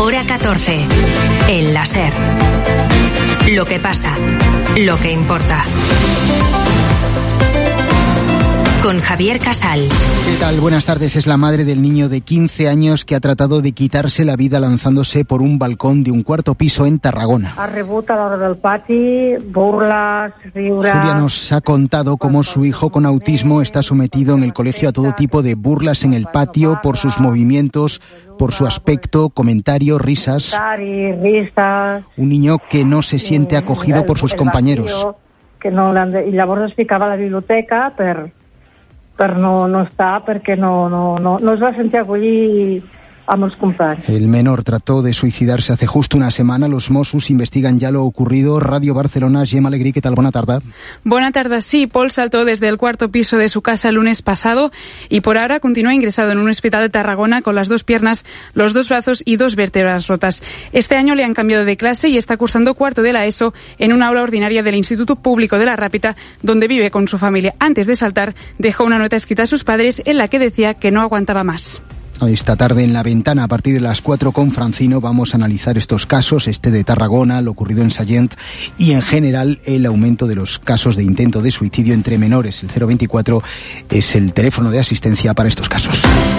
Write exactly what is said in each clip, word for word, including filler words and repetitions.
Hora catorce. El láser. Lo que pasa, lo que importa. Con Javier Casal. ¿Qué tal? Buenas tardes. Es la madre del niño de quince años que ha tratado de quitarse la vida lanzándose por un balcón de un cuarto piso en Tarragona. Ha rebut a l'hora del pati, burles, riures... Julia nos ha contado cómo su hijo con autismo está sometido en el colegio a todo tipo de burlas en el patio por sus movimientos, por su aspecto, comentarios, risas. Un niño que no se siente acogido por sus compañeros. Que no, I llavors es ficava a la biblioteca per... per no, no estar, perquè no, no, no, no es va sentir acollir amb els companys. El menor trató de suicidarse hace justo una semana. Los Mossos investigan ya lo ocurrido. Radio Barcelona, Gemma Alegrí, ¿qué tal? Buena tarde. Buena tarde, sí. Paul saltó desde el cuarto piso de su casa el lunes pasado y por ahora continúa ingresado en un hospital de Tarragona con las dos piernas, los dos brazos y dos vértebras rotas. Este año le han cambiado de clase y está cursando cuarto de la ESO en una aula ordinaria del Instituto Público de la Rápita, donde vive con su familia. Antes de saltar, dejó una nota escrita a sus padres en la que decía que no aguantaba más. Esta tarde en La Ventana, a partir de las cuatro con Francino, vamos a analizar estos casos, este de Tarragona, lo ocurrido en Sallent y en general el aumento de los casos de intento de suicidio entre menores. El cero veinticuatro es el teléfono de asistencia para estos casos.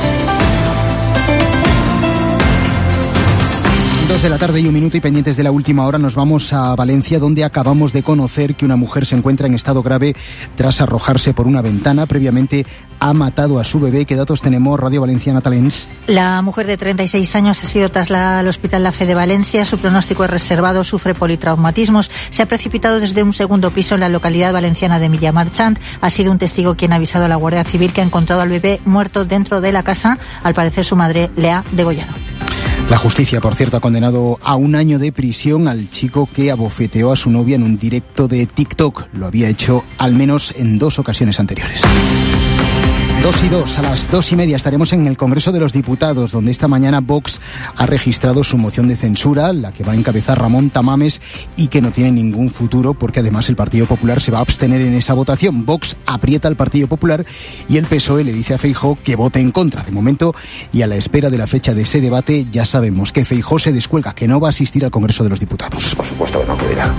Dos de la tarde y un minuto y pendientes de la última hora nos vamos a Valencia, donde acabamos de conocer que una mujer se encuentra en estado grave tras arrojarse por una ventana. Previamente ha matado a su bebé. ¿Qué datos tenemos? Radio Valenciana Talents. La mujer de treinta y seis años ha sido trasladada al Hospital La Fe de Valencia. Su pronóstico es reservado, sufre politraumatismos. Se ha precipitado desde un segundo piso en la localidad valenciana de Millamarchant. Ha sido un testigo quien ha avisado a la Guardia Civil que ha encontrado al bebé muerto dentro de la casa. Al parecer su madre le ha degollado. La justicia, por cierto, ha condenado a un año de prisión al chico que abofeteó a su novia en un directo de TikTok. Lo había hecho al menos en dos ocasiones anteriores. Dos y dos, a las dos y media estaremos en el Congreso de los Diputados, donde esta mañana Vox ha registrado su moción de censura, la que va a encabezar Ramón Tamames y que no tiene ningún futuro porque además el Partido Popular se va a abstener en esa votación. Vox aprieta al Partido Popular y el P S O E le dice a Feijóo que vote en contra. De momento, y a la espera de la fecha de ese debate, ya sabemos que Feijóo se descuelga, que no va a asistir al Congreso de los Diputados. Por supuesto que no acudirá.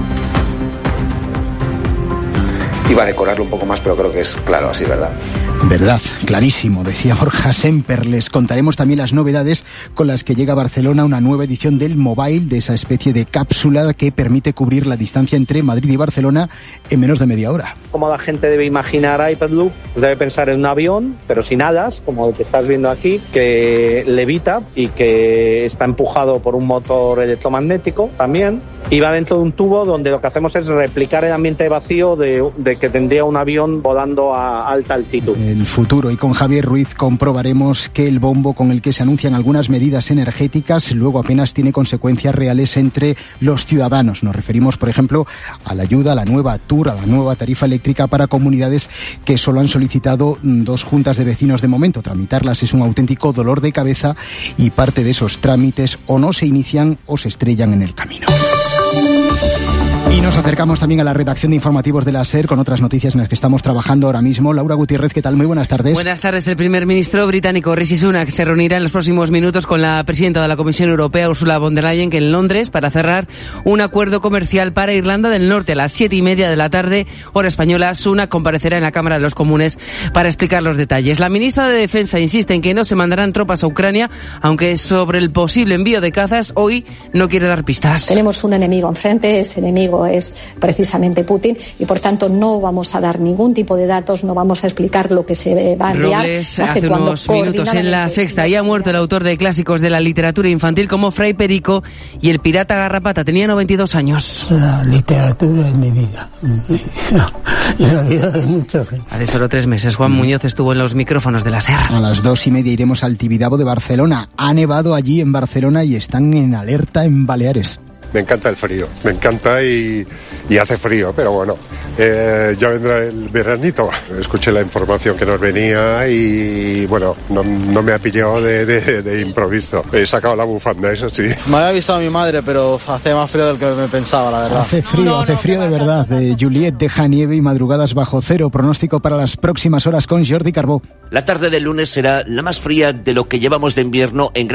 Iba a decorarlo un poco más, pero creo que es claro así, ¿verdad? Verdad, clarísimo, decía Borja Semper. Les contaremos también las novedades con las que llega a Barcelona una nueva edición del Mobile, de esa especie de cápsula que permite cubrir la distancia entre Madrid y Barcelona en menos de media hora. Como la gente debe imaginar Hyperloop, debe pensar en un avión, pero sin alas, como el que estás viendo aquí, que levita y que está empujado por un motor electromagnético también, y va dentro de un tubo donde lo que hacemos es replicar el ambiente vacío de, de que tendría un avión volando a alta altitud. El futuro, y con Javier Ruiz comprobaremos que el bombo con el que se anuncian algunas medidas energéticas luego apenas tiene consecuencias reales entre los ciudadanos. Nos referimos, por ejemplo, a la ayuda, a la nueva T U R, a la nueva tarifa eléctrica para comunidades que solo han solicitado dos juntas de vecinos de momento. Tramitarlas es un auténtico dolor de cabeza y parte de esos trámites o no se inician o se estrellan en el camino. Y nos acercamos también a la redacción de informativos de la SER con otras noticias en las que estamos trabajando ahora mismo. Laura Gutiérrez, ¿qué tal? Muy buenas tardes. Buenas tardes. El primer ministro británico Rishi Sunak se reunirá en los próximos minutos con la presidenta de la Comisión Europea, Ursula von der Leyen, que en Londres, para cerrar un acuerdo comercial para Irlanda del Norte. A las siete y media de la tarde, hora española, Sunak comparecerá en la Cámara de los Comunes para explicar los detalles. La ministra de Defensa insiste en que no se mandarán tropas a Ucrania, aunque sobre el posible envío de cazas hoy no quiere dar pistas. Tenemos un enemigo enfrente, ese enemigo es precisamente Putin y por tanto no vamos a dar ningún tipo de datos, no vamos a explicar lo que se va a enviar. Robles, hace unos minutos en La Sexta, y ha muerto el autor de clásicos de la literatura infantil como Fray Perico y el pirata Garrapata. Tenía noventa y dos años. La literatura es mi vida y la vida de mucha gente. Hace solo tres meses Juan Muñoz estuvo en los micrófonos de la SER. A las dos y media iremos al Tibidabo de Barcelona. Ha nevado allí en Barcelona y están en alerta en Baleares. Me encanta el frío, me encanta y, y hace frío, pero bueno, eh, ya vendrá el veranito. Escuché la información que nos venía y bueno, no, no me ha pillado de, de, de improviso. He sacado la bufanda, eso sí. Me había avisado mi madre, pero hace más frío del que me pensaba, la verdad. Hace frío, no, no, hace no, frío de verdad. De Juliet deja nieve y madrugadas bajo cero. Pronóstico para las próximas horas con Jordi Carbó. La tarde del lunes será la más fría de lo que llevamos de invierno en